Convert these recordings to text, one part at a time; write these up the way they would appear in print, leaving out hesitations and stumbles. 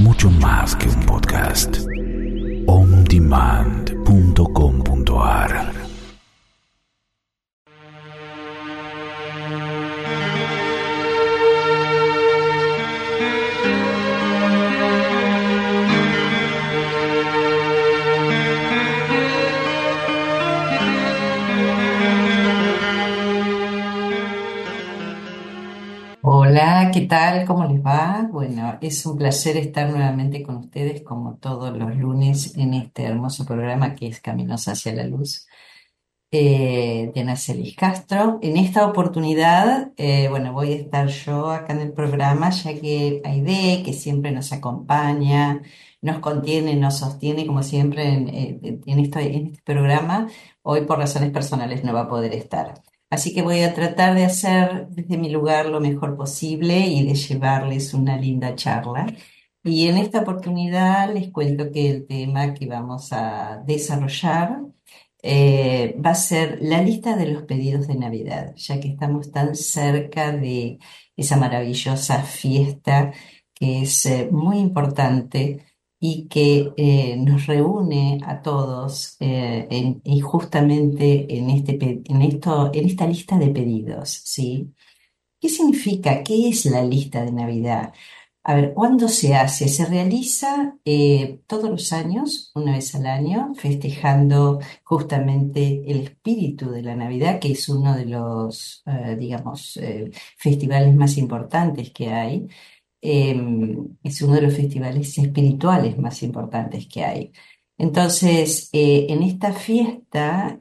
mucho más que un podcast. ondemand.com.ar. Hola, ¿qué tal? ¿Cómo les va? Bueno, es un placer estar nuevamente con ustedes como todos los lunes en este hermoso programa que es Caminos hacia la Luz, de Ana Celis Castro. En esta oportunidad, bueno, voy a estar yo acá en el programa, ya que Aide, que siempre nos acompaña, nos contiene, nos sostiene, como siempre en este programa, hoy por razones personales no va a poder estar. Así que voy a tratar de hacer desde mi lugar lo mejor posible y de llevarles una linda charla. Y en esta oportunidad les cuento que el tema que vamos a desarrollar va a ser la lista de los pedidos de Navidad, ya que estamos tan cerca de esa maravillosa fiesta que es muy importante y que nos reúne a todos y justamente en esta lista de pedidos, ¿sí? ¿Qué significa? ¿Qué es la lista de Navidad? A ver, ¿cuándo se hace? Se realiza todos los años, una vez al año, festejando justamente el espíritu de la Navidad, que es uno de los, digamos, festivales más importantes que hay. Eh, es uno de los festivales espirituales más importantes que hay. Entonces, en esta fiesta,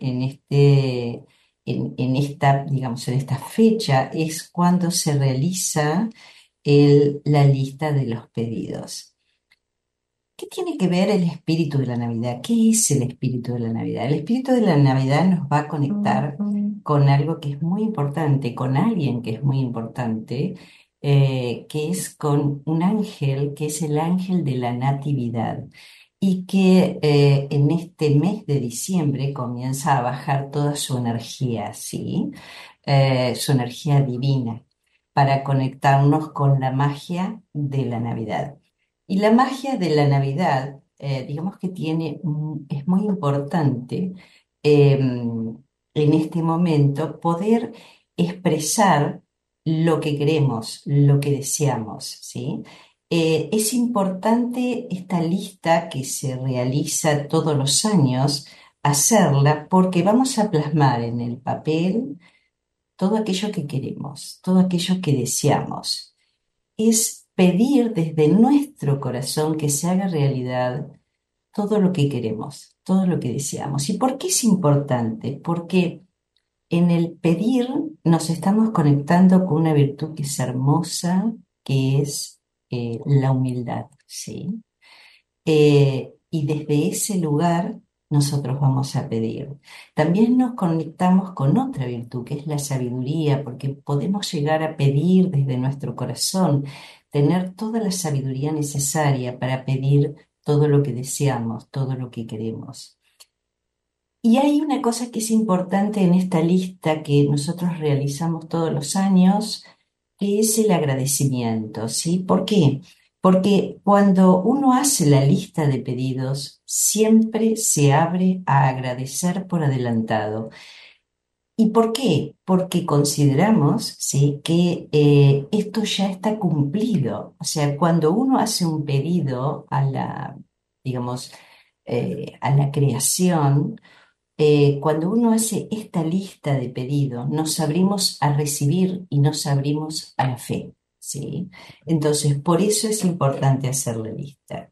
en esta, digamos, en esta fecha, es cuando se realiza la lista de los pedidos. ¿Qué tiene que ver el espíritu de la Navidad? ¿Qué es el espíritu de la Navidad? El espíritu de la Navidad nos va a conectar con algo que es muy importante, con alguien que es muy importante, que es con un ángel, que es el ángel de la Natividad, y que en este mes de diciembre comienza a bajar toda su energía, ¿sí? Su energía divina, para conectarnos con la magia de la Navidad. Y la magia de la Navidad, digamos que es muy importante en este momento poder expresar lo que queremos, lo que deseamos, ¿sí? Es importante esta lista que se realiza todos los años, hacerla porque vamos a plasmar en el papel todo aquello que queremos, todo aquello que deseamos. Es pedir desde nuestro corazón que se haga realidad todo lo que queremos, todo lo que deseamos. ¿Y por qué es importante? Porque en el pedir nos estamos conectando con una virtud que es hermosa, que es la humildad, ¿sí? Y desde ese lugar nosotros vamos a pedir. También nos conectamos con otra virtud, que es la sabiduría, porque podemos llegar a pedir desde nuestro corazón, tener toda la sabiduría necesaria para pedir todo lo que deseamos, todo lo que queremos. Y hay una cosa que es importante en esta lista que nosotros realizamos todos los años, que es el agradecimiento, ¿sí? ¿Por qué? Porque cuando uno hace la lista de pedidos, siempre se abre a agradecer por adelantado. ¿Y por qué? Porque consideramos, ¿sí?, que esto ya está cumplido. O sea, cuando uno hace un pedido a digamos, a la creación, cuando uno hace esta lista de pedidos, nos abrimos a recibir y nos abrimos a la fe, ¿sí? Entonces, por eso es importante hacer la lista.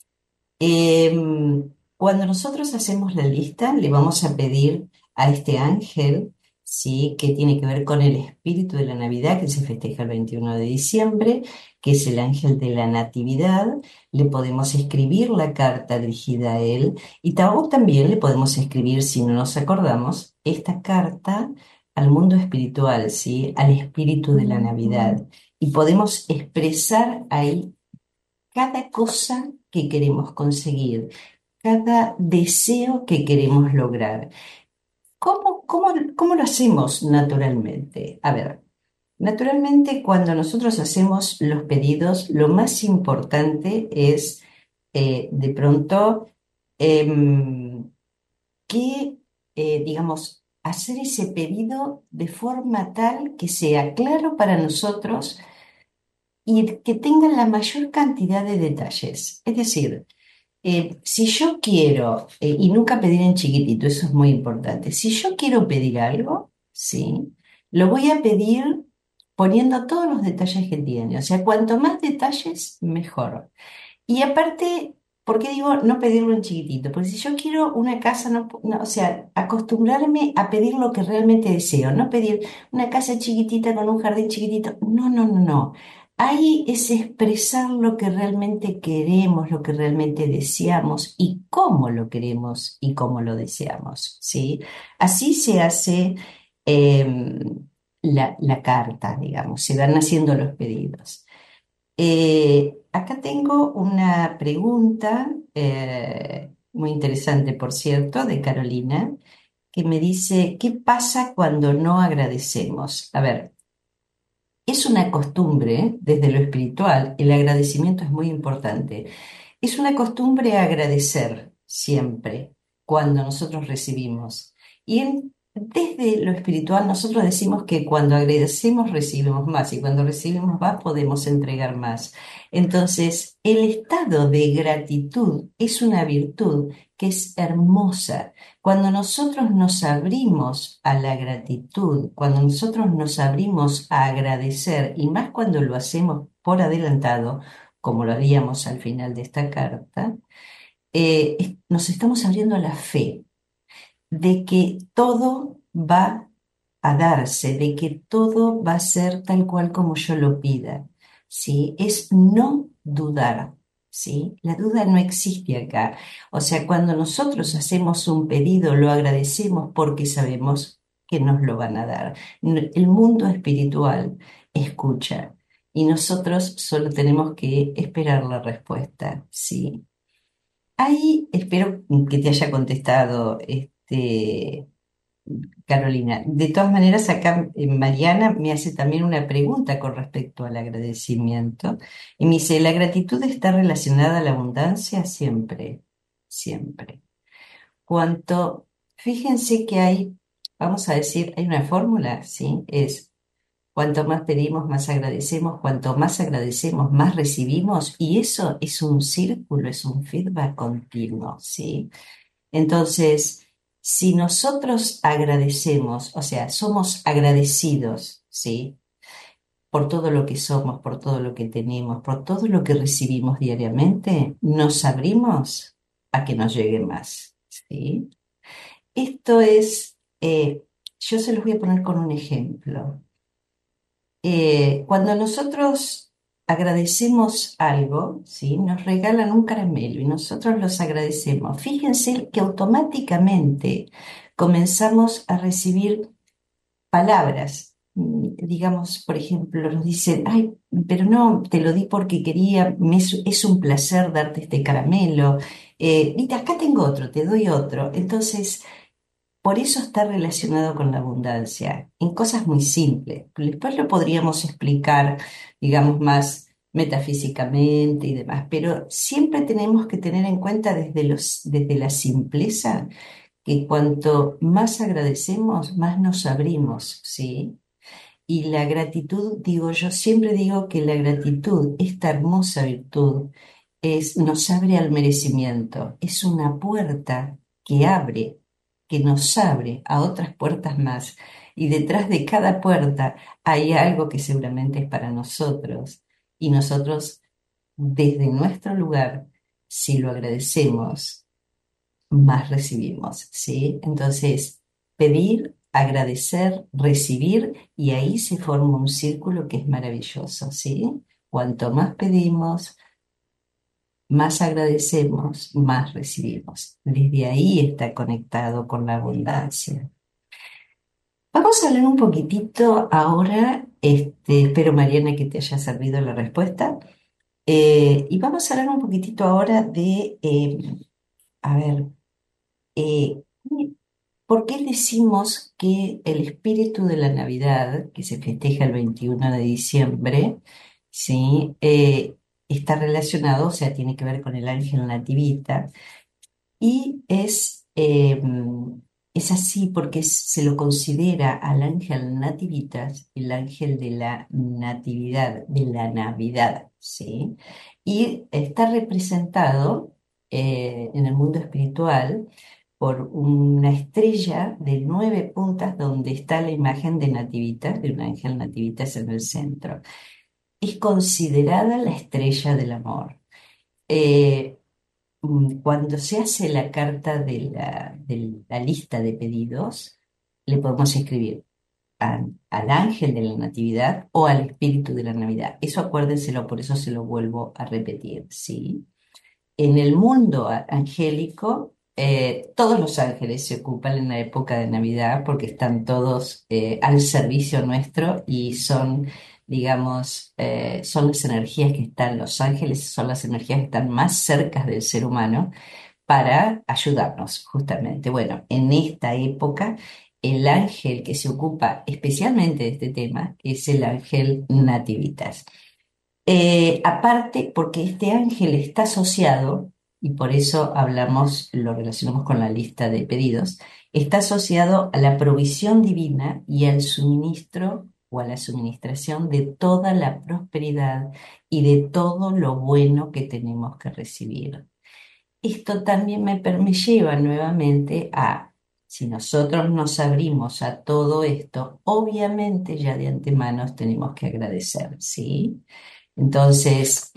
Cuando nosotros hacemos la lista, le vamos a pedir a este ángel, ¿sí?, que tiene que ver con el espíritu de la Navidad, que se festeja el 21 de diciembre, que es el ángel de la Natividad. Le podemos escribir la carta dirigida a él y o también le podemos escribir, si no nos acordamos, esta carta al mundo espiritual, ¿sí?, al espíritu de la Navidad. Y podemos expresar ahí cada cosa que queremos conseguir, cada deseo que queremos lograr. ¿Cómo lo hacemos naturalmente? A ver, Naturalmente, cuando nosotros hacemos los pedidos, lo más importante es de pronto em, que, digamos, hacer ese pedido de forma tal que sea claro para nosotros y que tenga la mayor cantidad de detalles. Es decir, si yo quiero, y nunca pedir en chiquitito, eso es muy importante, si yo quiero pedir algo, ¿sí? Lo voy a pedir poniendo todos los detalles que tiene. O sea, cuanto más detalles, mejor. Y aparte, ¿por qué digo no pedirlo en chiquitito? Porque si yo quiero una casa, o sea, acostumbrarme a pedir lo que realmente deseo, no pedir una casa chiquitita con un jardín chiquitito. No, no, no, no. Ahí es expresar lo que realmente queremos, lo que realmente deseamos y cómo lo queremos y cómo lo deseamos, ¿sí? Así se hace la carta, digamos, se van haciendo los pedidos. Acá tengo una pregunta muy interesante, por cierto, de Carolina, que me dice, ¿qué pasa cuando no agradecemos? A ver, es una costumbre desde lo espiritual, el agradecimiento es muy importante. Es una costumbre agradecer siempre cuando nosotros recibimos. Desde lo espiritual nosotros decimos que cuando agradecemos recibimos más y cuando recibimos más podemos entregar más. Entonces, el estado de gratitud es una virtud que es hermosa. Cuando nosotros nos abrimos a la gratitud, cuando nosotros nos abrimos a agradecer, y más cuando lo hacemos por adelantado, como lo haríamos al final de esta carta, nos estamos abriendo a la fe de que todo va a darse, de que todo va a ser tal cual como yo lo pida, ¿sí? Es no dudar, ¿sí? La duda no existe acá. O sea, cuando nosotros hacemos un pedido, lo agradecemos porque sabemos que nos lo van a dar. El mundo espiritual escucha y nosotros solo tenemos que esperar la respuesta, ¿sí? Ahí espero que te haya contestado, Carolina. De todas maneras, acá Mariana me hace también una pregunta con respecto al agradecimiento. Y me dice, ¿la gratitud está relacionada a la abundancia? Siempre, siempre. Cuanto, fíjense que hay, vamos a decir, hay una fórmula, ¿sí? Es cuanto más pedimos, más agradecemos, cuanto más agradecemos, más recibimos, y eso es un círculo, es un feedback continuo, ¿sí? Entonces, si nosotros agradecemos, o sea, somos agradecidos, ¿sí? Por todo lo que somos, por todo lo que tenemos, por todo lo que recibimos diariamente, nos abrimos a que nos llegue más, ¿sí? Esto es, yo se los voy a poner con un ejemplo. Cuando nosotros agradecemos algo, ¿sí? Nos regalan un caramelo y nosotros los agradecemos. Fíjense que automáticamente comenzamos a recibir palabras. Digamos, por ejemplo, nos dicen, ay, pero no, te lo di porque quería, es un placer darte este caramelo. Mira, acá tengo otro, te doy otro. Entonces, por eso está relacionado con la abundancia, en cosas muy simples. Después lo podríamos explicar, digamos, más metafísicamente y demás, pero siempre tenemos que tener en cuenta desde la simpleza que cuanto más agradecemos, más nos abrimos, ¿sí? Y la gratitud, digo yo, siempre digo que la gratitud, esta hermosa virtud, nos abre al merecimiento, es una puerta que abre, que nos abre a otras puertas más. Y detrás de cada puerta hay algo que seguramente es para nosotros. Y nosotros, desde nuestro lugar, si lo agradecemos, más recibimos, ¿sí? Entonces, pedir, agradecer, recibir, y ahí se forma un círculo que es maravilloso, ¿sí? Cuanto más pedimos, más agradecemos, más recibimos. Desde ahí está conectado con la abundancia. Vamos a hablar un poquitito ahora, espero Mariana que te haya servido la respuesta, y vamos a hablar un poquitito ahora de, a ver, ¿Por qué decimos que el espíritu de la Navidad, que se festeja el 21 de diciembre, ¿sí? Está relacionado, o sea, tiene que ver con el ángel nativita, y es así porque se lo considera al ángel nativitas el ángel de la natividad, de la Navidad, ¿sí? Y está representado en el mundo espiritual por una estrella de 9 puntas donde está la imagen de Nativitas, de un ángel Nativitas en el centro. Es considerada la estrella del amor. Eh, Cuando se hace la carta de la lista de pedidos, le podemos escribir al ángel de la Natividad o al espíritu de la Navidad. Eso acuérdenselo, por eso se lo vuelvo a repetir, ¿sí? En el mundo angélico, todos los ángeles se ocupan en la época de Navidad porque están todos al servicio nuestro y son, digamos, son las energías que están, los ángeles son las energías que están más cerca del ser humano para ayudarnos, justamente. Bueno, en esta época, el ángel que se ocupa especialmente de este tema es el ángel Nativitas. Aparte, porque este ángel está asociado, y por eso hablamos, lo relacionamos con la lista de pedidos, está asociado a la provisión divina y al suministro o a la suministración de toda la prosperidad y de todo lo bueno que tenemos que recibir. Esto también me lleva nuevamente a, si nosotros nos abrimos a todo esto, obviamente ya de antemano tenemos que agradecer, ¿sí? Entonces,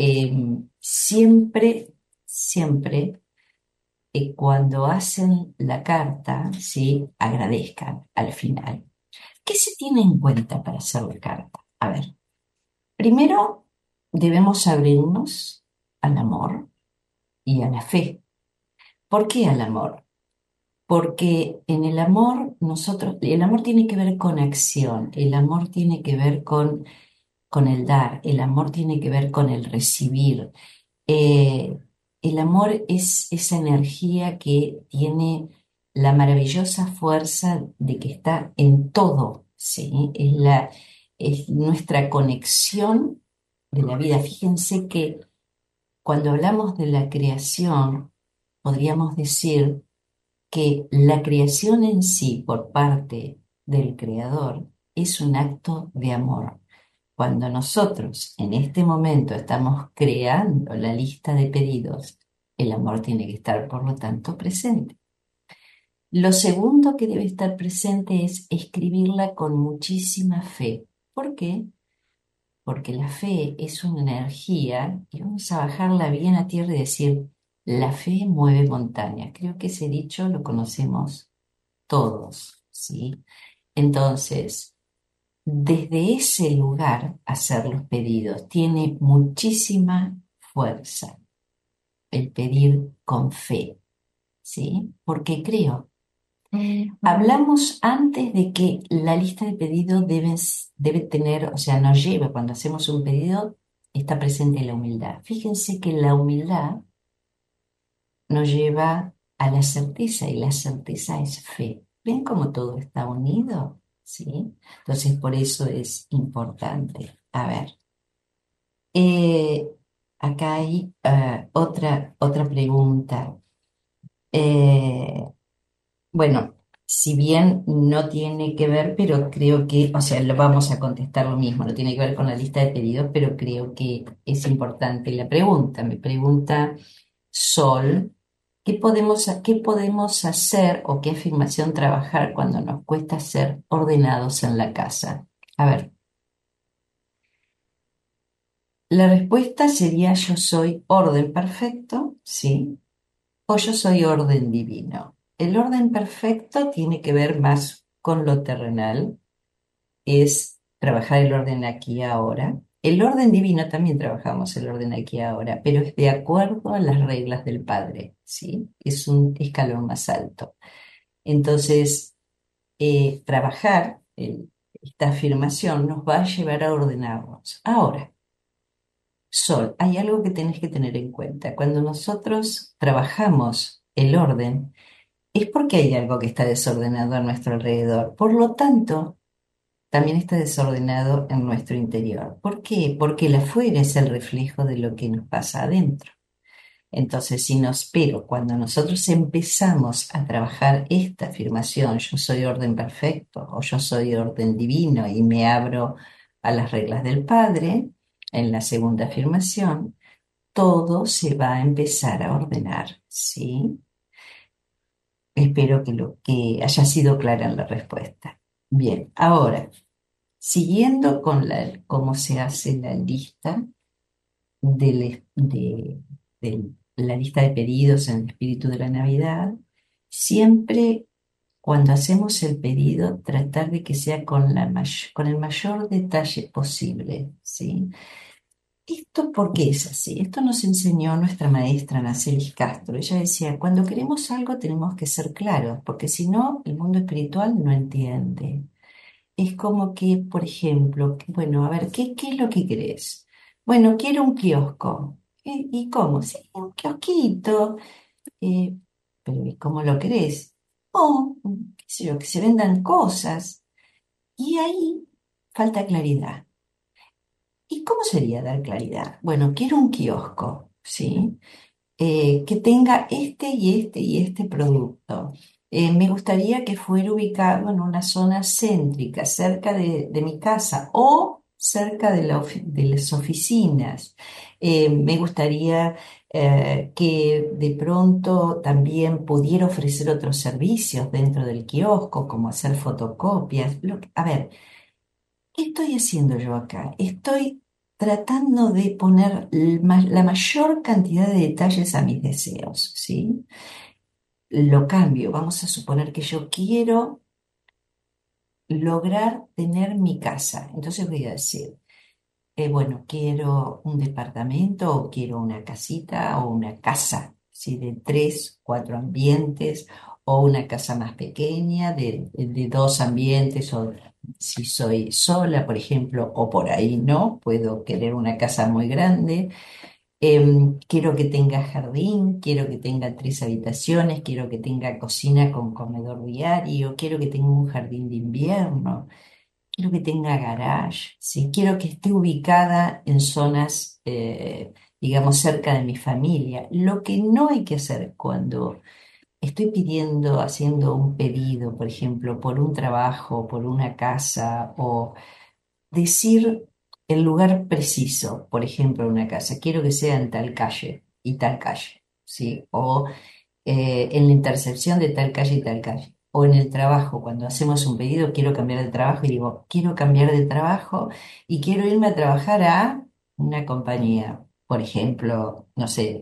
siempre, cuando hacen la carta, ¿sí? Agradezcan al final. ¿Qué se tiene en cuenta para hacer la carta? A ver, primero debemos abrirnos al amor y a la fe. ¿Por qué al amor? Porque en el amor el amor tiene que ver con acción, el amor tiene que ver con el dar, el amor tiene que ver con el recibir. Eh, el amor es esa energía que tiene la maravillosa fuerza de que está en todo, ¿sí? Es nuestra conexión de la vida. Fíjense que cuando hablamos de la creación, podríamos decir que la creación en sí por parte del Creador es un acto de amor. Cuando nosotros en este momento estamos creando la lista de pedidos, el amor tiene que estar, por lo tanto, presente. Lo segundo que debe estar presente es escribirla con muchísima fe. ¿Por qué? Porque la fe es una energía y vamos a bajarla bien a tierra y decir, la fe mueve montañas. Creo que ese dicho lo conocemos todos, ¿sí? Entonces, desde ese lugar hacer los pedidos tiene muchísima fuerza el pedir con fe, ¿sí? Porque creo. Hablamos antes de que la lista de pedidos debe tener, o sea, nos lleva, cuando hacemos un pedido, está presente la humildad. Fíjense que la humildad nos lleva a la certeza y la certeza es fe. ¿Ven cómo todo está unido? ¿Sí? Entonces, por eso es importante. A ver, eh, acá hay otra pregunta. Eh, bueno, si bien no tiene que ver, pero creo que, o sea, lo vamos a contestar lo mismo, no tiene que ver con la lista de pedidos, pero creo que es importante la pregunta. Me pregunta Sol. ¿Qué podemos hacer o qué afirmación trabajar cuando nos cuesta ser ordenados en la casa? A ver, la respuesta sería yo soy orden perfecto, ¿sí? O yo soy orden divino. El orden perfecto tiene que ver más con lo terrenal, es trabajar el orden aquí y ahora. El orden divino también trabajamos el orden aquí y ahora, pero es de acuerdo a las reglas del Padre, ¿sí? Es un escalón más alto. Entonces, trabajar esta afirmación nos va a llevar a ordenarnos. Ahora, Sol, hay algo que tenés que tener en cuenta. Cuando nosotros trabajamos el orden, es porque hay algo que está desordenado a nuestro alrededor. Por lo tanto, también está desordenado en nuestro interior. ¿Por qué? Porque el afuera es el reflejo de lo que nos pasa adentro. Entonces, pero cuando nosotros empezamos a trabajar esta afirmación, yo soy orden perfecto o yo soy orden divino y me abro a las reglas del Padre, en la segunda afirmación, todo se va a empezar a ordenar, ¿sí? Espero que lo que haya sido clara en la respuesta. Bien, ahora, siguiendo con cómo se hace la lista de la lista de pedidos en el espíritu de la Navidad, siempre cuando hacemos el pedido, tratar de que sea con el mayor detalle posible, ¿sí? ¿Esto por qué es así? Esto nos enseñó nuestra maestra Nacelis Castro. Ella decía, cuando queremos algo tenemos que ser claros, porque si no, el mundo espiritual no entiende. Es como que, por ejemplo, bueno, a ver, ¿qué es lo que querés? Bueno, quiero un kiosco. ¿Y cómo? Sí, un kiosquito. Eh, pero ¿y cómo lo querés? Oh, qué sé yo, que se vendan cosas. Y ahí falta claridad. ¿Y cómo sería dar claridad? Bueno, quiero un kiosco, ¿sí? Que tenga este y este y este producto. Me gustaría que fuera ubicado en una zona céntrica, cerca de mi casa o cerca de las oficinas. Me gustaría que de pronto también pudiera ofrecer otros servicios dentro del kiosco, como hacer fotocopias. A ver, ¿qué estoy haciendo yo acá? Estoy tratando de poner la mayor cantidad de detalles a mis deseos, ¿sí? Lo cambio. Vamos a suponer que yo quiero lograr tener mi casa. Entonces voy a decir, bueno, quiero un departamento o quiero una casita o una casa, ¿sí? De tres, cuatro ambientes o una casa más pequeña de dos ambientes o si soy sola, por ejemplo, o por ahí no, puedo querer una casa muy grande. Quiero que tenga jardín, quiero que tenga tres habitaciones, quiero que tenga cocina con comedor diario, quiero que tenga un jardín de invierno. Quiero que tenga garage, ¿sí? Quiero que esté ubicada en zonas, digamos, cerca de mi familia. Lo que no hay que hacer cuando estoy pidiendo, haciendo un pedido, por ejemplo, por un trabajo, por una casa, o decir el lugar preciso, por ejemplo, una casa. Quiero que sea en tal calle y tal calle, ¿sí? O en la intersección de tal calle y tal calle. O en el trabajo, cuando hacemos un pedido, quiero cambiar de trabajo y digo, quiero cambiar de trabajo y quiero irme a trabajar a una compañía, por ejemplo, no sé,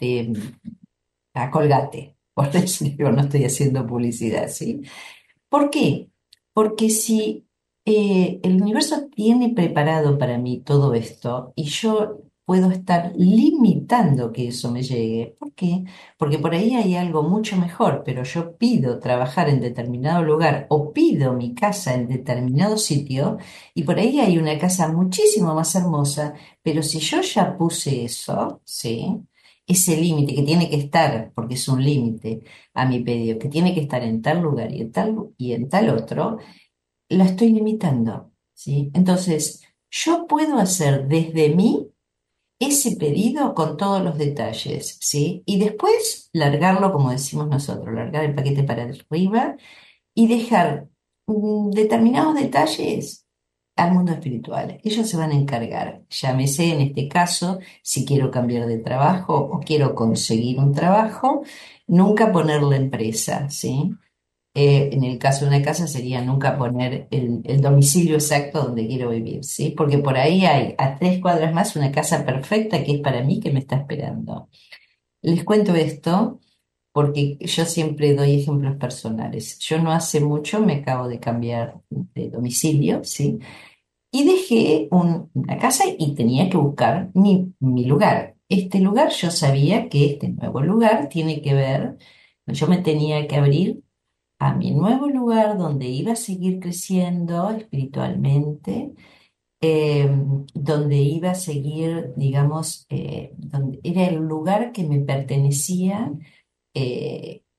a Colgate, por decirlo, no estoy haciendo publicidad, ¿sí? ¿Por qué? Porque si el universo tiene preparado para mí todo esto y yo puedo estar limitando que eso me llegue, ¿por qué? Porque por ahí hay algo mucho mejor, pero yo pido trabajar en determinado lugar o pido mi casa en determinado sitio y por ahí hay una casa muchísimo más hermosa, pero si yo ya puse eso, ¿sí? Ese límite que tiene que estar, porque es un límite a mi pedido, que tiene que estar en tal lugar y en tal otro, la estoy limitando, ¿sí? Entonces, yo puedo hacer desde mí ese pedido con todos los detalles, ¿sí? Y después largarlo, como decimos nosotros, largar el paquete para arriba y dejar determinados detalles al mundo espiritual. Ellos se van a encargar, llámese en este caso, si quiero cambiar de trabajo o quiero conseguir un trabajo, nunca poner la empresa, ¿sí? En el caso de una casa sería nunca poner el domicilio exacto donde quiero vivir, ¿sí? Porque por ahí hay a 3 cuadras más una casa perfecta que es para mí que me está esperando. Les cuento esto porque yo siempre doy ejemplos personales. Yo no hace mucho me acabo de cambiar de domicilio, ¿sí? Y dejé una casa y tenía que buscar mi lugar. Este lugar, yo sabía que este nuevo lugar tiene que ver, yo me tenía que abrir a mi nuevo lugar donde iba a seguir creciendo espiritualmente, eh, donde iba a seguir, digamos, donde era el lugar que me pertenecía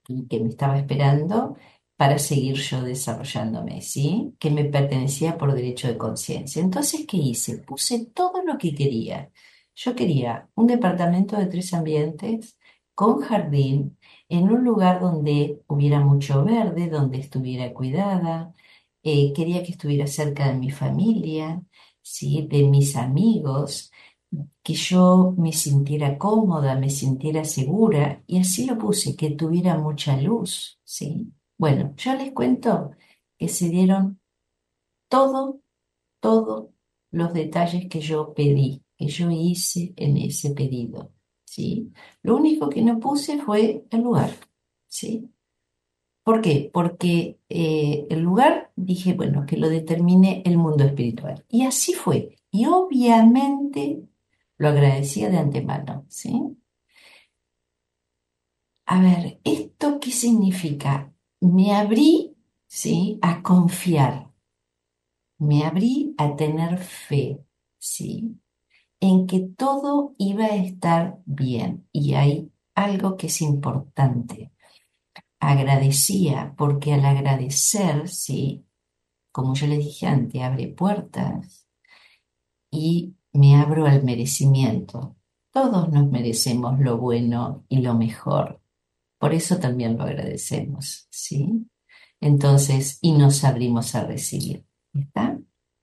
y que me estaba esperando para seguir yo desarrollándome, ¿sí? Que me pertenecía por derecho de conciencia. Entonces, ¿qué hice? Puse todo lo que quería. Yo quería un departamento de 3 ambientes con jardín, en un lugar donde hubiera mucho verde, donde estuviera cuidada. Quería que estuviera cerca de mi familia, ¿sí? De mis amigos, que yo me sintiera cómoda, me sintiera segura, y así lo puse, que tuviera mucha luz, ¿sí? Bueno, yo les cuento que se dieron todo, todos los detalles que yo pedí, que yo hice en ese pedido, ¿sí? Lo único que no puse fue el lugar, ¿sí? ¿Por qué? Porque el lugar, dije, bueno, que lo determine el mundo espiritual. Y así fue. Y obviamente lo agradecía de antemano, ¿sí? A ver, ¿esto qué significa? Me abrí, ¿sí? A confiar, me abrí a tener fe, ¿sí? En que todo iba a estar bien. Y hay algo que es importante. Agradecía, porque al agradecer, ¿sí? Como yo les dije antes, abre puertas y me abro al merecimiento. Todos nos merecemos lo bueno y lo mejor. Por eso también lo agradecemos, ¿sí? Entonces, y nos abrimos a recibir. ¿Está?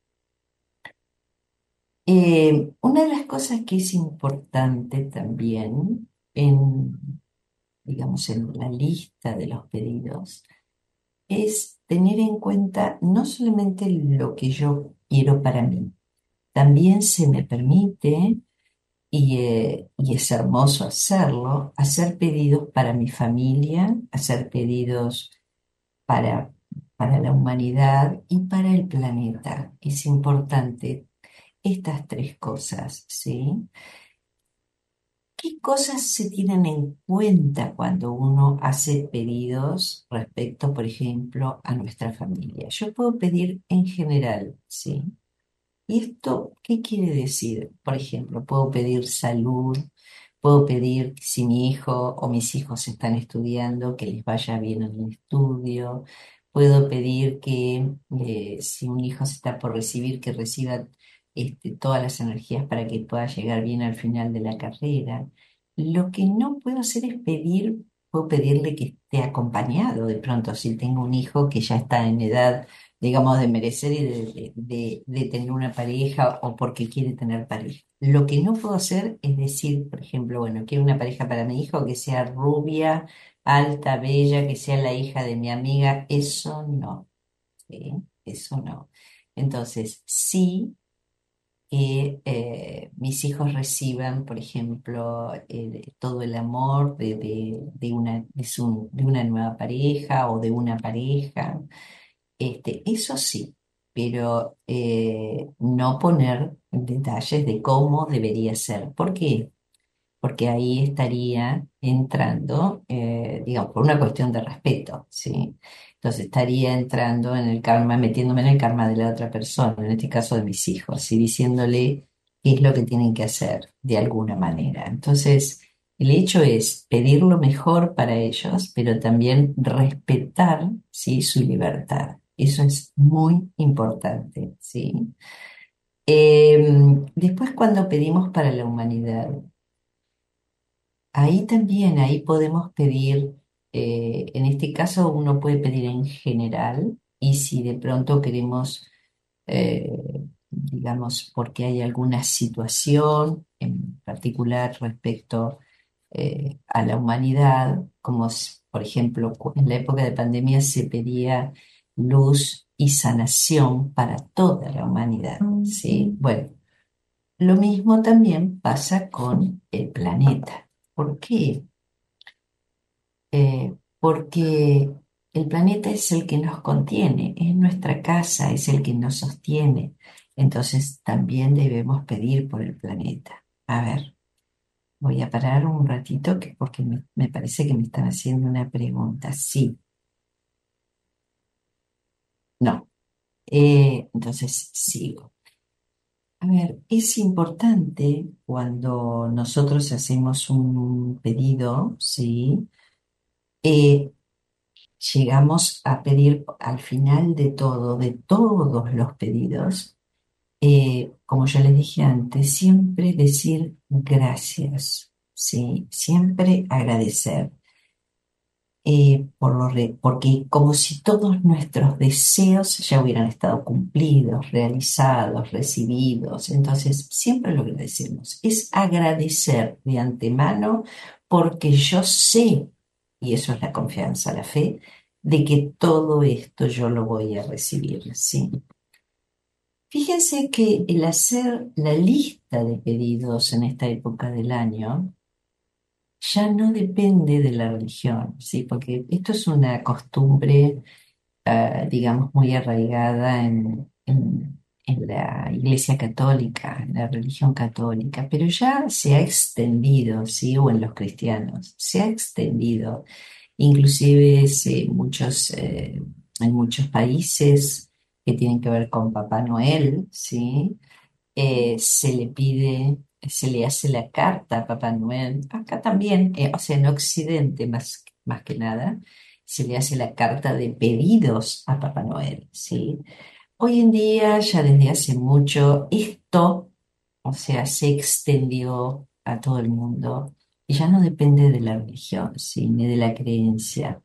Una de las cosas que es importante también digamos, en la lista de los pedidos es tener en cuenta no solamente lo que yo quiero para mí, también se me permite, y es hermoso hacerlo, hacer pedidos para mi familia, hacer pedidos para, para la humanidad y para el planeta. Es importante estas tres cosas, ¿sí? ¿Qué cosas se tienen en cuenta cuando uno hace pedidos respecto, por ejemplo, a nuestra familia? Yo puedo pedir en general, ¿sí? ¿Y esto qué quiere decir? Por ejemplo, puedo pedir salud, puedo pedir que si mi hijo o mis hijos están estudiando, que les vaya bien en el estudio, puedo pedir que si un hijo se está por recibir, que reciba todas las energías para que pueda llegar bien al final de la carrera. Lo que no puedo hacer es pedir, puedo pedirle que esté acompañado de pronto, si tengo un hijo que ya está en edad, digamos, de merecer y de tener una pareja o porque quiere tener pareja. Lo que no puedo hacer es decir, por ejemplo, bueno, quiero una pareja para mi hijo que sea rubia, alta, bella, que sea la hija de mi amiga. Eso no, ¿sí? Eso no. Entonces, sí que mis hijos reciban, por ejemplo, todo el amor de una nueva pareja o de una pareja. Eso sí, pero no poner detalles de cómo debería ser. ¿Por qué? Porque ahí estaría entrando, digamos, por una cuestión de respeto, ¿sí? Entonces estaría entrando en el karma, metiéndome en el karma de la otra persona, en este caso de mis hijos, y diciéndole qué es lo que tienen que hacer de alguna manera. Entonces, el hecho es pedir lo mejor para ellos, pero también respetar, ¿sí? Su libertad. Eso es muy importante, ¿sí? Después, cuando pedimos para la humanidad, ahí también, ahí podemos pedir, en este caso uno puede pedir en general, y si de pronto queremos, digamos, porque hay alguna situación en particular respecto a la humanidad, como por ejemplo en la época de pandemia se pedía luz y sanación para toda la humanidad, ¿sí? Bueno, lo mismo también pasa con el planeta. ¿Por qué? Porque el planeta es el que nos contiene, es nuestra casa, es el que nos sostiene. Entonces también debemos pedir por el planeta. A ver, voy a parar un ratito porque me parece que me están haciendo una pregunta. Sí, no. Entonces sigo. A ver, es importante cuando nosotros hacemos un pedido, ¿sí? Eh, Llegamos a pedir al final de todo, de todos los pedidos, como ya les dije antes, siempre decir gracias, ¿sí? Siempre agradecer. Porque como si todos nuestros deseos ya hubieran estado cumplidos, realizados, recibidos. Entonces, siempre lo que decimos es agradecer de antemano porque yo sé, y eso es la confianza, la fe, de que todo esto yo lo voy a recibir, ¿sí? Fíjense que el hacer la lista de pedidos en esta época del año ya no depende de la religión, ¿sí? Porque esto es una costumbre, digamos, muy arraigada en la Iglesia Católica, en la religión católica, pero ya se ha extendido, ¿sí? O en los cristianos, se ha extendido. Inclusive en muchos países que tienen que ver con Papá Noel, ¿sí? Se le pide, se le hace la carta a Papá Noel. Acá también, o sea, en Occidente más que nada, se le hace la carta de pedidos a Papá Noel, ¿sí? Hoy en día, ya desde hace mucho, esto, o sea, se extendió a todo el mundo y ya no depende de la religión, ¿sí? Ni de la creencia.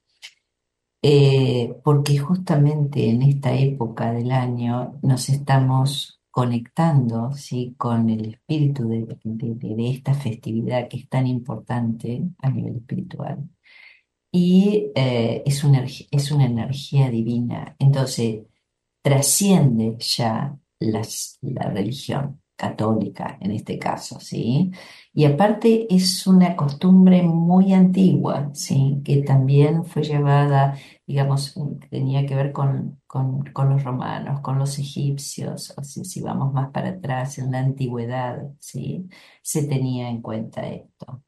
Porque justamente en esta época del año nos estamos conectando, ¿sí? Con el espíritu de esta festividad que es tan importante a nivel espiritual. Y es una energía divina. Entonces, trasciende ya la religión católica en este caso, ¿sí? Y aparte es una costumbre muy antigua, ¿sí? Que también fue llevada, digamos, tenía que ver con los romanos, con los egipcios, o sea, si vamos más para atrás, en la antigüedad, ¿sí? Se tenía en cuenta esto.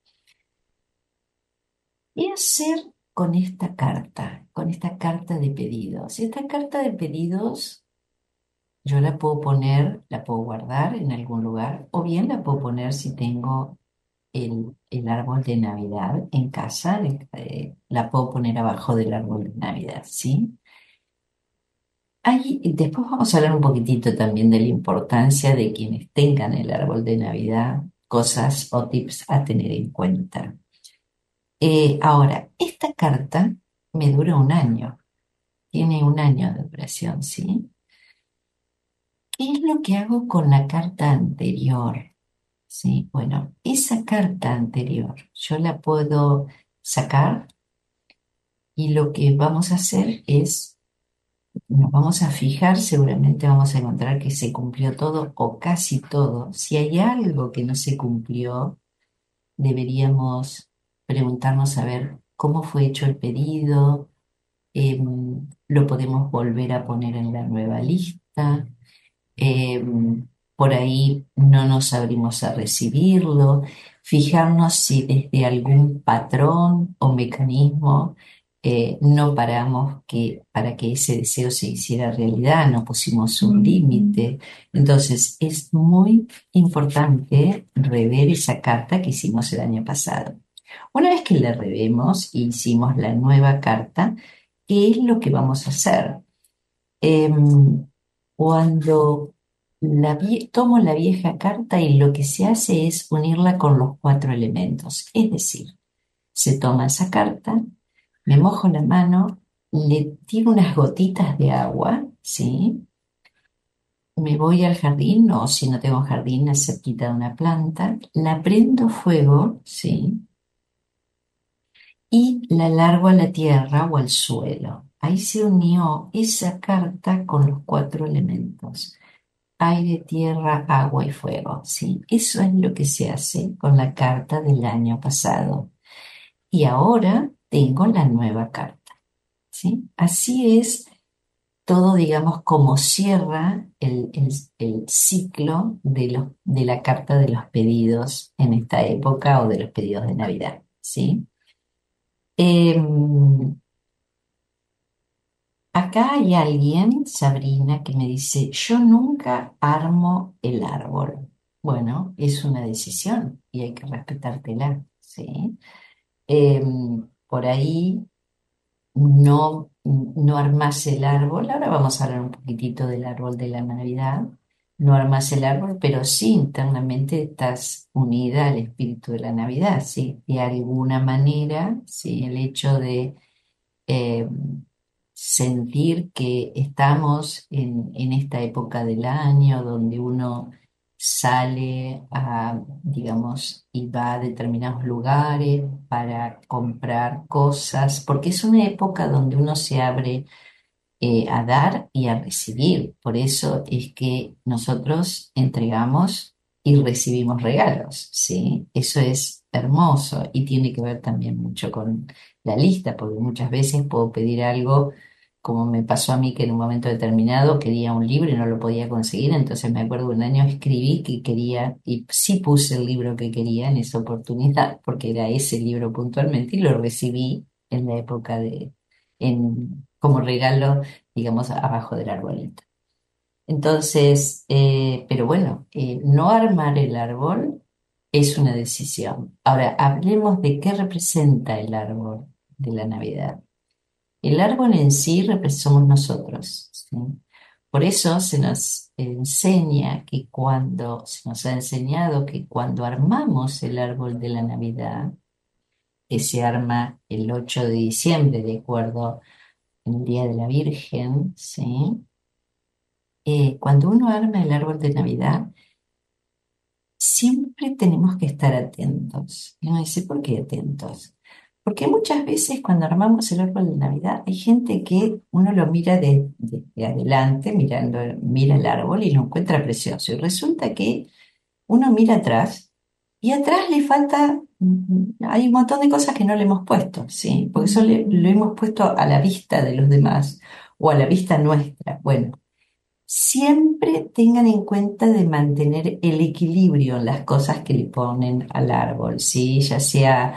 ¿Qué hacer con esta carta de pedidos? Esta carta de pedidos yo la puedo poner, la puedo guardar en algún lugar, o bien la puedo poner si tengo el árbol de Navidad en casa, la puedo poner abajo del árbol de Navidad, ¿sí? Después vamos a hablar un poquitito también de la importancia de quienes tengan el árbol de Navidad, cosas o tips a tener en cuenta. Ahora, esta carta me dura un año, tiene un año de duración, ¿sí? ¿Qué es lo que hago con la carta anterior? Sí, bueno, esa carta anterior yo la puedo sacar y lo que vamos a hacer es, nos vamos a fijar, seguramente vamos a encontrar que se cumplió todo o casi todo. Si hay algo que no se cumplió, deberíamos preguntarnos a ver cómo fue hecho el pedido, lo podemos volver a poner en la nueva lista. eh, por ahí no nos abrimos a recibirlo, fijarnos si desde algún patrón o mecanismo no paramos para que ese deseo se hiciera realidad, no pusimos un límite. Entonces es muy importante rever esa carta que hicimos el año pasado. Una vez que la revemos e hicimos la nueva carta, ¿qué es lo que vamos a hacer? Cuando tomo la vieja carta y lo que se hace es unirla con los cuatro elementos. Es decir, se toma esa carta, me mojo la mano, le tiro unas gotitas de agua, ¿sí? Me voy al jardín, o si no tengo jardín, cerquita de una planta, la prendo fuego, ¿sí? Y la largo a la tierra o al suelo. Ahí se unió esa carta con los cuatro elementos: aire, tierra, agua y fuego, ¿sí? Eso es lo que se hace con la carta del año pasado. Y ahora tengo la nueva carta, ¿sí? Así es todo, digamos, como cierra el ciclo de la carta de los pedidos en esta época o de los pedidos de Navidad, ¿sí? Em, Acá hay alguien, Sabrina, que me dice, yo nunca armo el árbol. Bueno, es una decisión y hay que respetártela, ¿sí? Por ahí no armás el árbol. Ahora vamos a hablar un poquitito del árbol de la Navidad. No armás el árbol, pero sí internamente estás unida al espíritu de la Navidad, sí, de alguna manera, sí, el hecho de eh, sentir que estamos en esta época del año donde uno sale a, digamos, y va a determinados lugares para comprar cosas, porque es una época donde uno se abre a dar y a recibir. Por eso es que nosotros entregamos y recibimos regalos, ¿sí? Eso es hermoso y tiene que ver también mucho con la lista, porque muchas veces puedo pedir algo, como me pasó a mí que en un momento determinado quería un libro y no lo podía conseguir, entonces me acuerdo un año escribí que quería y sí puse el libro que quería en esa oportunidad, porque era ese libro puntualmente y lo recibí en la época como regalo, digamos, abajo del arbolito. Entonces, pero bueno, no armar el árbol es una decisión. Ahora, hablemos de qué representa el árbol de la Navidad. El árbol en sí somos nosotros, ¿sí? Por eso se nos enseña que se nos ha enseñado que cuando armamos el árbol de la Navidad, que se arma el 8 de diciembre, de acuerdo el Día de la Virgen, ¿sí? Cuando uno arma el árbol de Navidad, siempre tenemos que estar atentos. Y uno dice, ¿por qué atentos? Porque muchas veces cuando armamos el árbol de Navidad hay gente que uno lo mira de adelante, mira el árbol y lo encuentra precioso. Y resulta que uno mira atrás y atrás le falta, hay un montón de cosas que no le hemos puesto, ¿sí? Porque eso lo hemos puesto a la vista de los demás o a la vista nuestra. Bueno, siempre tengan en cuenta de mantener el equilibrio en las cosas que le ponen al árbol, ¿sí? Ya sea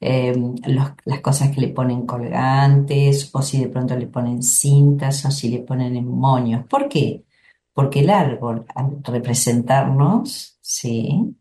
las cosas que le ponen colgantes, o si de pronto le ponen cintas, o si le ponen en moños. ¿Por qué? Porque el árbol, al representarnos, ¿sí?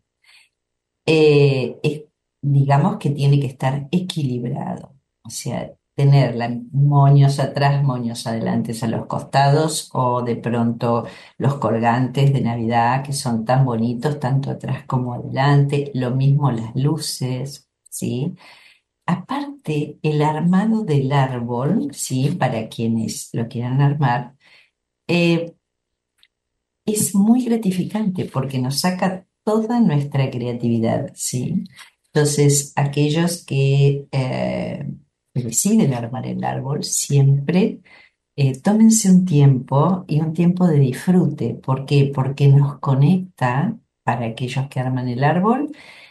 Digamos que tiene que estar equilibrado, o sea, tener moños atrás, moños adelante a los costados o de pronto los colgantes de Navidad que son tan bonitos, tanto atrás como adelante, lo mismo las luces, ¿sí? Aparte, el armado del árbol, ¿sí? Para quienes lo quieran armar, eh, es muy gratificante porque nos saca toda nuestra creatividad, ¿sí? Entonces, aquellos que deciden armar el árbol, siempre tómense un tiempo y un tiempo de disfrute. ¿Por qué? Porque nos conecta para aquellos que arman el árbol.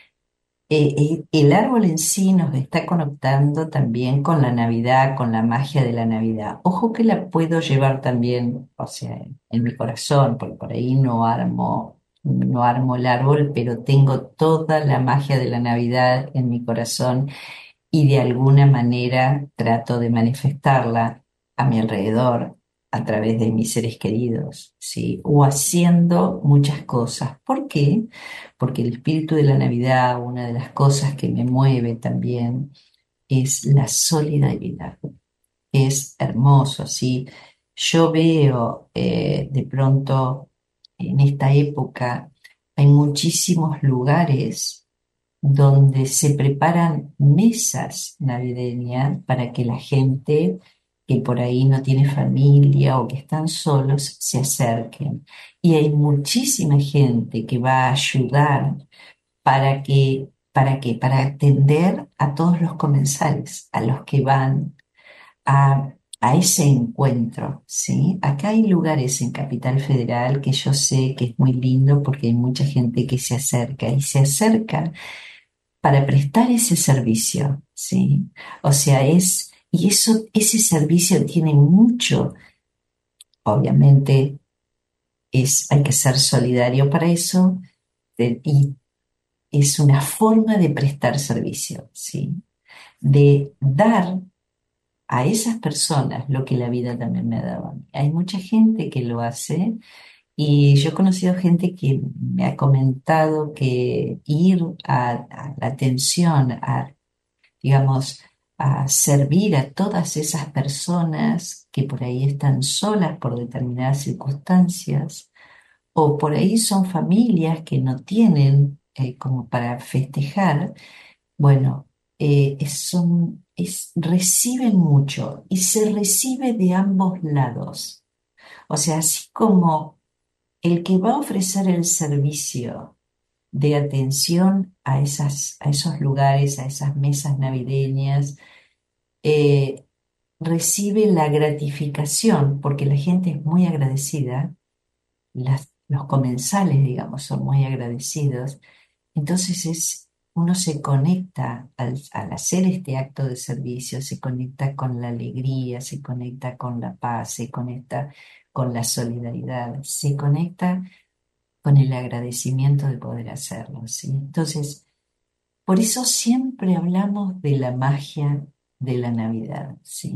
El árbol en sí nos está conectando también con la Navidad, con la magia de la Navidad. Ojo que la puedo llevar también, o sea, en mi corazón, porque por ahí no armo el árbol, pero tengo toda la magia de la Navidad en mi corazón y de alguna manera trato de manifestarla a mi alrededor a través de mis seres queridos, ¿sí? O haciendo muchas cosas. ¿Por qué? Porque el espíritu de la Navidad, una de las cosas que me mueve también es la solidaridad. Es hermoso, ¿sí? Yo veo de pronto en esta época hay muchísimos lugares donde se preparan mesas navideñas para que la gente que por ahí no tiene familia o que están solos se acerquen. Y hay muchísima gente que va a ayudar para atender a todos los comensales, a los que van a ese encuentro, ¿sí? Acá hay lugares en Capital Federal que yo sé que es muy lindo porque hay mucha gente que se acerca y se acerca para prestar ese servicio, ¿sí? O sea, ese servicio tiene mucho, obviamente, hay que ser solidario para eso, y es una forma de prestar servicio, ¿sí? De dar a esas personas lo que la vida también me ha dado a mí. Hay mucha gente que lo hace y yo he conocido gente que me ha comentado que ir a la atención, digamos, a servir a todas esas personas que por ahí están solas por determinadas circunstancias, o por ahí son familias que no tienen como para festejar. Bueno, reciben mucho y se recibe de ambos lados. O sea, así como el que va a ofrecer el servicio de atención a esos lugares, a esas mesas navideñas, eh, recibe la gratificación, porque la gente es muy agradecida, los comensales, digamos, son muy agradecidos. Entonces uno se conecta al hacer este acto de servicio, se conecta con la alegría, se conecta con la paz, se conecta con la solidaridad, se conecta con el agradecimiento de poder hacerlo, ¿sí? Entonces, por eso siempre hablamos de la magia de la Navidad, ¿sí?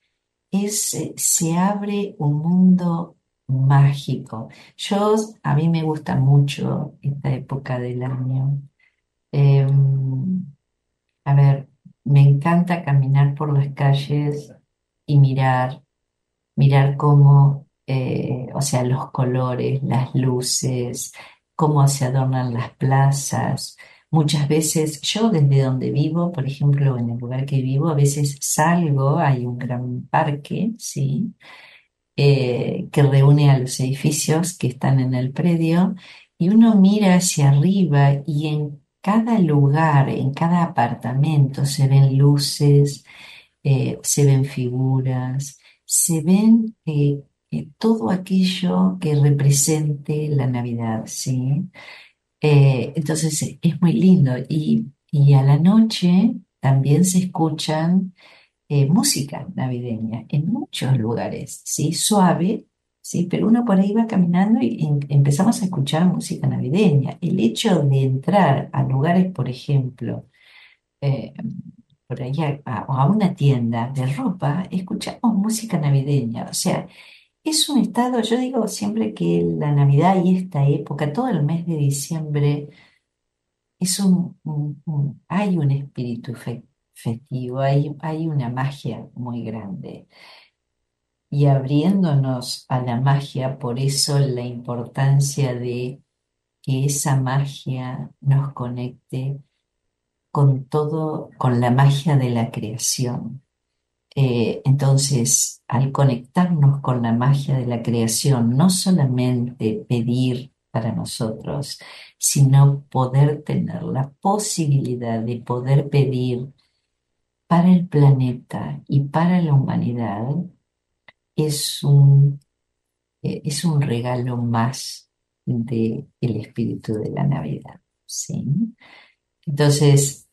Se abre un mundo mágico. A mí me gusta mucho esta época del año. A ver, me encanta caminar por las calles y mirar cómo, o sea, los colores, las luces, cómo se adornan las plazas. Muchas veces, yo desde donde vivo, por ejemplo, en el lugar que vivo, a veces salgo, hay un gran parque, ¿sí? Que reúne a los edificios que están en el predio, y uno mira hacia arriba y en cada lugar, en cada apartamento se ven luces, se ven figuras, se ven todo aquello que represente la Navidad, ¿sí? Entonces es muy lindo y a la noche también se escuchan música navideña en muchos lugares, ¿sí? Suave, ¿sí? Pero uno por ahí va caminando y empezamos a escuchar música navideña. El hecho de entrar a lugares, por ejemplo, eh, por ahí o a una tienda de ropa, escuchamos música navideña. O sea, es un estado, yo digo siempre que la Navidad y esta época, todo el mes de diciembre, hay un espíritu festivo, hay una magia muy grande. Y abriéndonos a la magia, por eso la importancia de que esa magia nos conecte con todo, con la magia de la creación. Entonces, al conectarnos con la magia de la creación, no solamente pedir para nosotros, sino poder tener la posibilidad de poder pedir para el planeta y para la humanidad, es es un regalo más del espíritu de la Navidad, ¿sí? Entonces,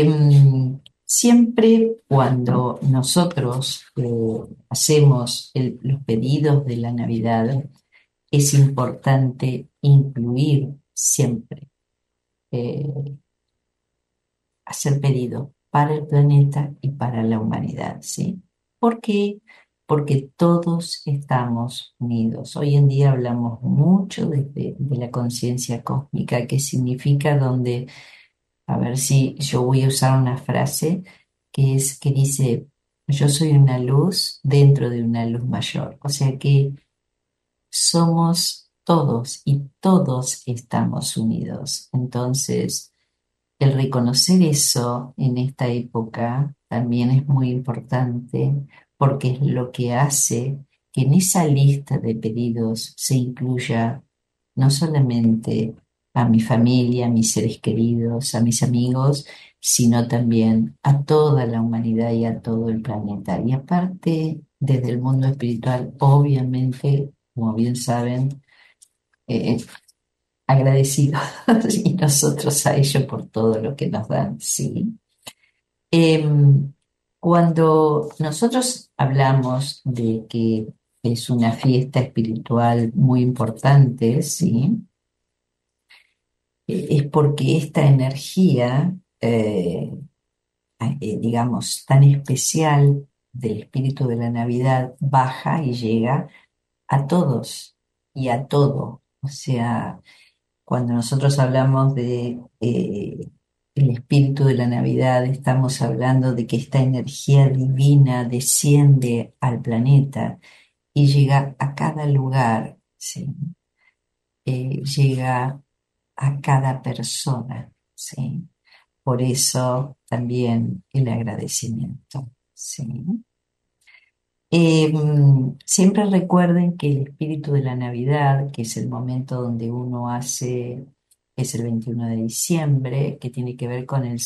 siempre cuando nosotros hacemos los pedidos de la Navidad, es importante incluir siempre eh, hacer pedido para el planeta y para la humanidad, ¿sí? ¿Por qué? Porque todos estamos unidos. Hoy en día hablamos mucho de la conciencia cósmica, que significa donde, a ver si yo voy a usar una frase que dice, yo soy una luz dentro de una luz mayor. O sea que somos todos y todos estamos unidos. Entonces, el reconocer eso en esta época también es muy importante porque es lo que hace que en esa lista de pedidos se incluya no solamente a mi familia, a mis seres queridos, a mis amigos, sino también a toda la humanidad y a todo el planeta. Y aparte, desde el mundo espiritual, obviamente, como bien saben, eh, agradecidos y nosotros a ellos por todo lo que nos dan, sí. Em, Cuando nosotros hablamos de que es una fiesta espiritual muy importante, sí, es porque esta energía, digamos, tan especial del espíritu de la Navidad baja y llega a todos y a todo. O sea, cuando nosotros hablamos de el espíritu de la Navidad, estamos hablando de que esta energía divina desciende al planeta y llega a cada lugar, ¿sí? Llega a cada persona, ¿sí? Por eso también el agradecimiento, ¿sí? Siempre recuerden que el espíritu de la Navidad, que es el momento donde uno hace, es el 21 de diciembre, que tiene que ver con el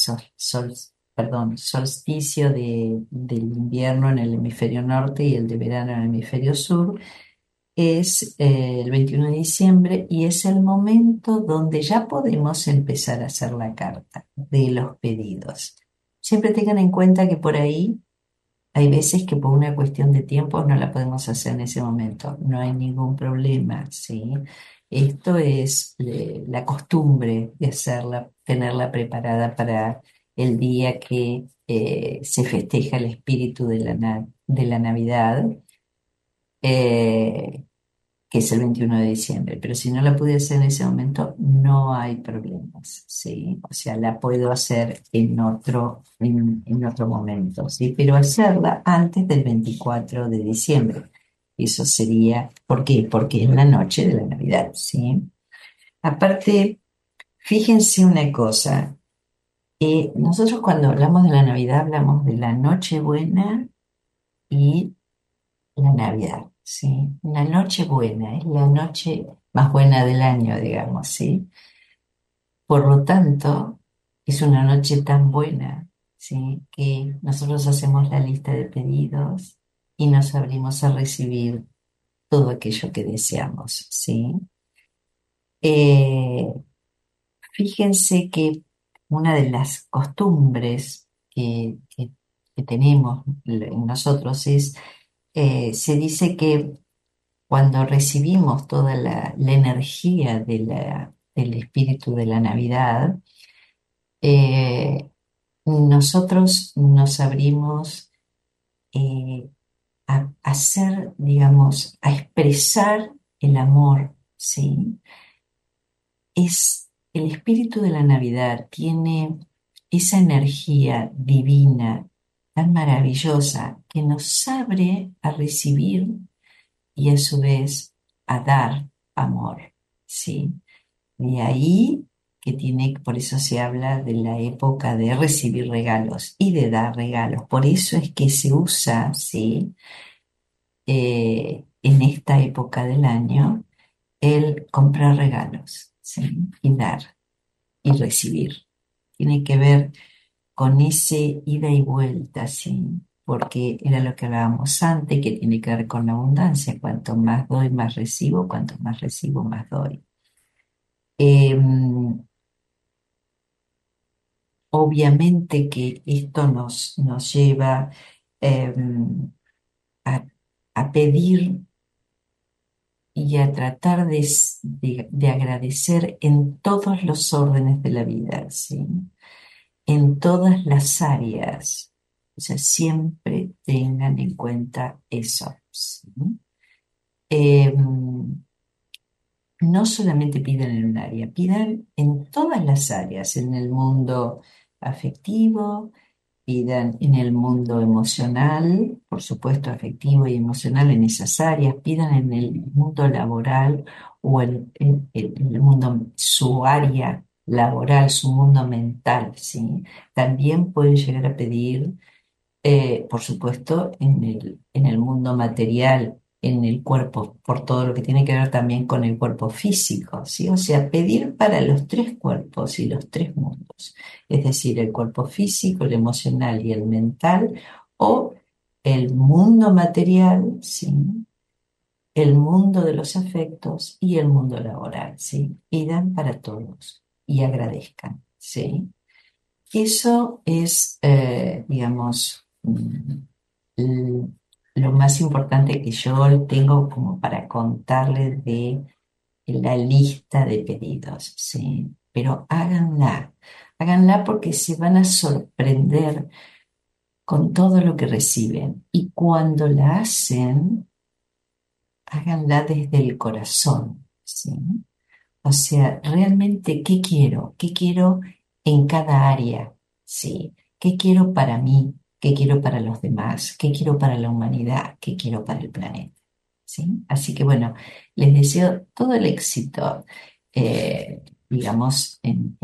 solsticio del invierno en el hemisferio norte y el de verano en el hemisferio sur, es el 21 de diciembre y es el momento donde ya podemos empezar a hacer la carta de los pedidos. Siempre tengan en cuenta que por ahí hay veces que por una cuestión de tiempo no la podemos hacer en ese momento. No hay ningún problema, ¿sí? Esto es la costumbre de hacerla, tenerla preparada para el día que se festeja el espíritu de la Navidad. Eh, que es el 21 de diciembre, pero si no la pude hacer en ese momento, no hay problemas, ¿sí? O sea, la puedo hacer en otro momento, ¿sí? Pero hacerla antes del 24 de diciembre. Eso sería, ¿por qué? Porque es la noche de la Navidad, ¿sí? Aparte, fíjense una cosa, nosotros cuando hablamos de la Navidad hablamos de la Nochebuena y la Navidad, ¿sí? La noche buena, es la noche más buena del año, digamos, ¿sí? Por lo tanto, es una noche tan buena, ¿sí? Que nosotros hacemos la lista de pedidos y nos abrimos a recibir todo aquello que deseamos, ¿sí? Eh, Fíjense que una de las costumbres que tenemos en nosotros es, se dice que cuando recibimos toda la energía del espíritu de la Navidad, eh, nosotros nos abrimos a hacer, digamos, a expresar el amor, ¿sí? Es el espíritu de la Navidad, tiene esa energía divina tan maravillosa que nos abre a recibir y a su vez a dar amor, ¿sí? De ahí que tiene, por eso se habla de la época de recibir regalos y de dar regalos. Por eso es que se usa, ¿sí? En esta época del año, el comprar regalos, ¿sí? Y dar y recibir. Tiene que ver con ese ida y vuelta, ¿sí? Porque era lo que hablábamos antes, que tiene que ver con la abundancia. Cuanto más doy, más recibo, cuanto más recibo, más doy. Obviamente que esto nos lleva a, a pedir y a tratar de agradecer en todos los órdenes de la vida, ¿sí? En todas las áreas. O sea, siempre tengan en cuenta eso, ¿sí? Eh, no solamente pidan en un área, pidan en todas las áreas, en el mundo afectivo, pidan en el mundo emocional, por supuesto afectivo y emocional en esas áreas, pidan en el mundo laboral o en el mundo, su área laboral, su mundo mental, ¿sí? También pueden llegar a pedir por supuesto, en el mundo material, en el cuerpo, por todo lo que tiene que ver también con el cuerpo físico, ¿sí? O sea, pedir para los tres cuerpos y los tres mundos, es decir, el cuerpo físico, el emocional y el mental, o el mundo material, ¿sí? El mundo de los afectos y el mundo laboral, ¿sí? Pidan para todos y agradezcan, ¿sí? Eso es, digamos, l- lo más importante que yo tengo como para contarles de la lista de pedidos, ¿sí? Pero háganla porque se van a sorprender con todo lo que reciben. Y cuando la hacen, háganla desde el corazón, ¿sí? O sea, realmente, ¿qué quiero? ¿Qué quiero en cada área, ¿sí? ¿Qué quiero para mí? ¿Qué quiero para los demás? ¿Qué quiero para la humanidad? ¿Qué quiero para el planeta? ¿Sí? Así que bueno, les deseo todo el éxito, digamos,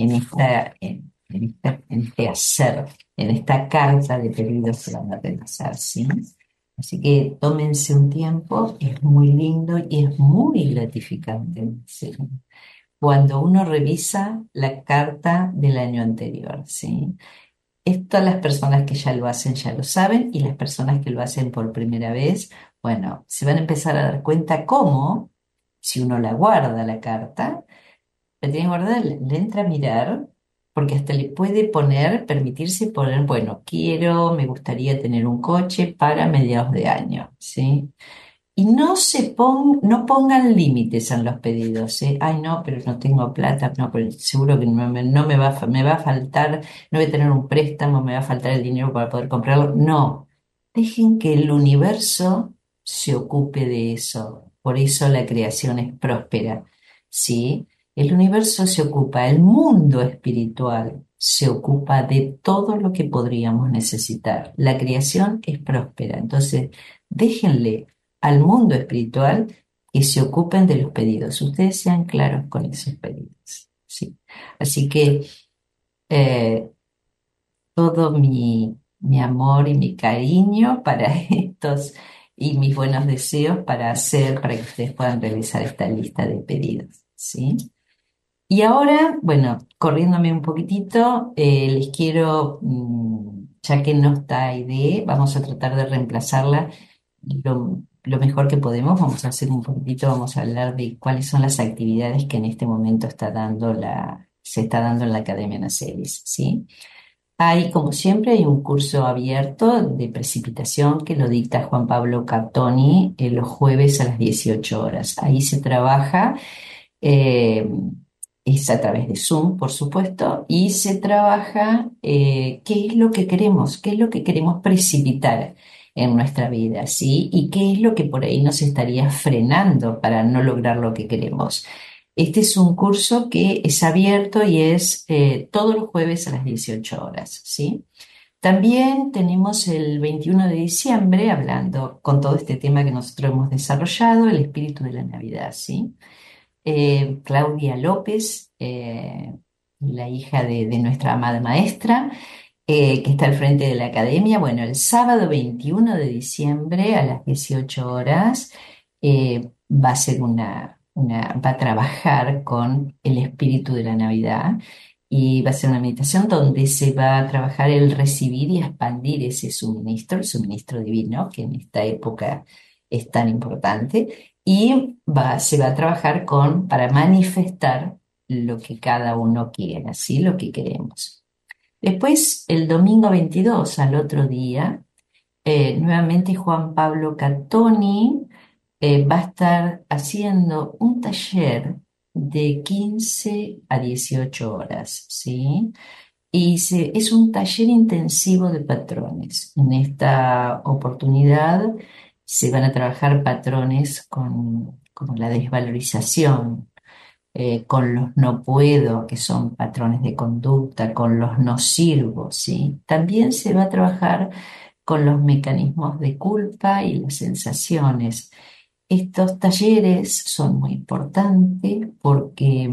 en este hacer, en esta carta de pedidos que van a realizar, ¿sí? Así que tómense un tiempo, es muy lindo y es muy gratificante, ¿sí? Cuando uno revisa la carta del año anterior, ¿sí? Esto las personas que ya lo hacen ya lo saben y las personas que lo hacen por primera vez, bueno, se van a empezar a dar cuenta cómo, si uno la guarda la carta, la tiene guardada, le entra a mirar, porque hasta le puede poner, permitirse poner, bueno, me gustaría tener un coche para mediados de año, ¿sí? Y no pongan límites en los pedidos, ¿eh? Ay, no, pero no tengo plata, no, pero seguro que no me me va a faltar, no voy a tener un préstamo, me va a faltar el dinero para poder comprarlo. No, dejen que el universo se ocupe de eso. Por eso la creación es próspera, ¿sí? El universo se ocupa, el mundo espiritual se ocupa de todo lo que podríamos necesitar. La creación es próspera, entonces déjenle al mundo espiritual que se ocupen de los pedidos. Ustedes sean claros con esos pedidos. ¿Sí? Así que eh, todo mi amor y mi cariño para estos y mis buenos deseos para que ustedes puedan realizar esta lista de pedidos. ¿Sí? Y ahora, bueno, corriéndome un poquitito, les quiero, ya que no está Aide, vamos a tratar de reemplazarla lo mejor que podemos. Vamos a hacer un poquitito, vamos a hablar de cuáles son las actividades que en este momento se está dando en la Academia Nacelis, ¿sí? Hay, como siempre, hay un curso abierto de precipitación que lo dicta Juan Pablo Cartoni los jueves a las 18 horas. Ahí se trabaja eh, es a través de Zoom, por supuesto, y se trabaja qué es lo que queremos, qué es lo que queremos precipitar en nuestra vida, ¿sí? Y qué es lo que por ahí nos estaría frenando para no lograr lo que queremos. Este es un curso que es abierto y es todos los jueves a las 18 horas, ¿sí? También tenemos el 21 de diciembre, hablando con todo este tema que nosotros hemos desarrollado, el espíritu de la Navidad, ¿sí? Claudia López, la hija de nuestra amada maestra, que está al frente de la academia. Bueno, el sábado 21 de diciembre a las 18 horas va a ser va a trabajar con el espíritu de la Navidad y va a ser una meditación donde se va a trabajar el recibir y expandir ese suministro, el suministro divino, que en esta época es tan importante y se va a trabajar para manifestar lo que cada uno quiera, ¿sí? Lo que queremos. Después, el domingo 22, al otro día, nuevamente Juan Pablo Catoni va a estar haciendo un taller de 15 a 18 horas, ¿sí? Es un taller intensivo de patrones. En esta oportunidad se van a trabajar patrones como la desvalorización, con los no puedo, que son patrones de conducta, con los no sirvo, ¿sí? También se va a trabajar con los mecanismos de culpa y las sensaciones. Estos talleres son muy importantes porque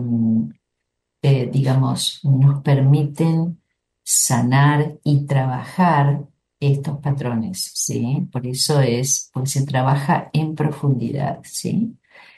digamos, nos permiten sanar y trabajar estos patrones, ¿sí? Porque se trabaja en profundidad, ¿sí?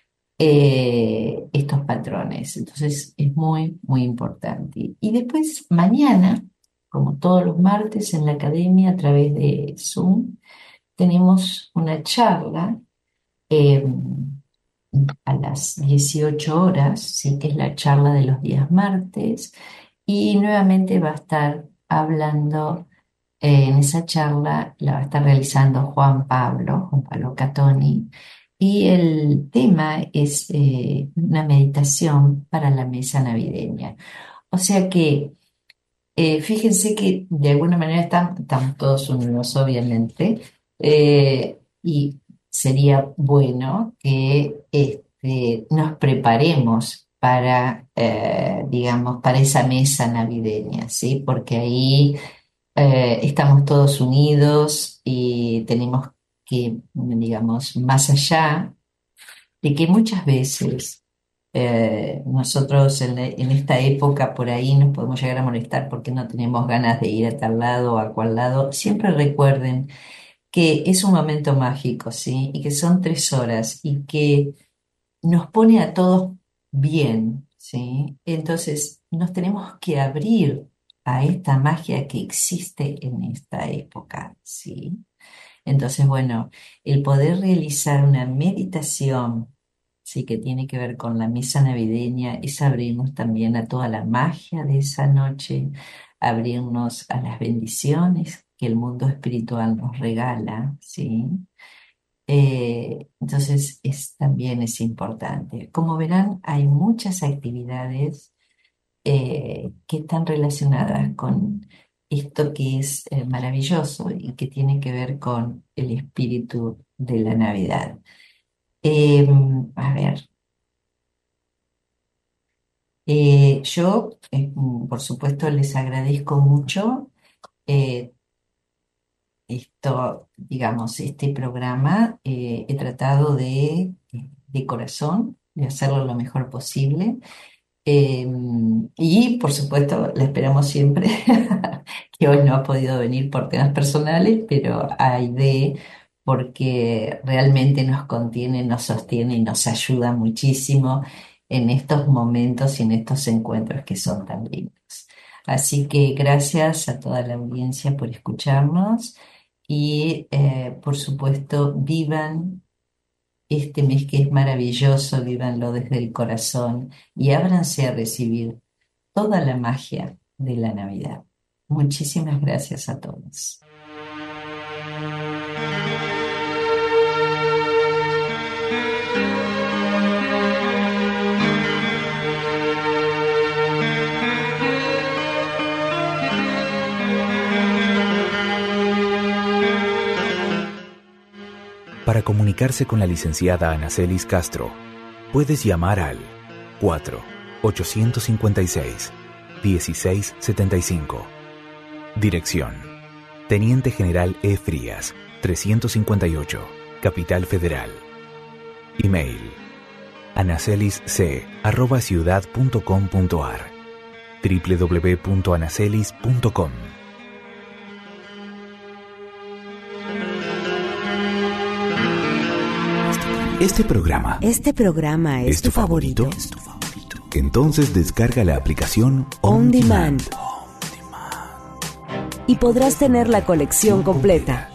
Estos patrones. Entonces es muy, muy importante. Y después, mañana, como todos los martes en la academia a través de Zoom, tenemos una charla eh, a las 18 horas, ¿sí? Que es la charla de los días martes, y nuevamente va a estar hablando, en esa charla la va a estar realizando Juan Pablo Catoni, y el tema es una meditación para la mesa navideña. O sea que fíjense que de alguna manera están todos unidos, obviamente, y sería bueno que nos preparemos para, digamos, para esa mesa navideña, ¿sí? Porque ahí estamos todos unidos y tenemos que, digamos, más allá de que muchas veces nosotros en esta época por ahí nos podemos llegar a molestar porque no tenemos ganas de ir a tal lado o a cual lado, siempre recuerden que es un momento mágico, ¿sí? Y que son 3 horas y que nos pone a todos bien, ¿sí? Entonces nos tenemos que abrir a esta magia que existe en esta época, ¿sí? Entonces, bueno, el poder realizar una meditación, sí, que tiene que ver con la misa navideña, es abrirnos también a toda la magia de esa noche, abrirnos a las bendiciones que el mundo espiritual nos regala, ¿sí? Entonces, también es importante. Como verán, hay muchas actividades que están relacionadas con esto que es maravilloso y que tiene que ver con el espíritu de la Navidad. Eh, a ver, yo, por supuesto, les agradezco mucho eh, esto, digamos, este programa. He tratado de corazón, de hacerlo lo mejor posible. Eh, y por supuesto, la esperamos siempre, que hoy no ha podido venir por temas personales, pero hay porque realmente nos contiene, nos sostiene y nos ayuda muchísimo en estos momentos y en estos encuentros que son tan lindos. Así que gracias a toda la audiencia por escucharnos y por supuesto, vivan este mes que es maravilloso, vívanlo desde el corazón y ábranse a recibir toda la magia de la Navidad. Muchísimas gracias a todos. Para comunicarse con la licenciada Anacelis Castro, puedes llamar al 4-856-1675. Dirección: Teniente General E. Frías, 358, Capital Federal. Email: anacelisc@ciudad.com.ar, www.anacelis.com. Este programa es tu favorito. Entonces descarga la aplicación On Demand. Y podrás tener la colección completa.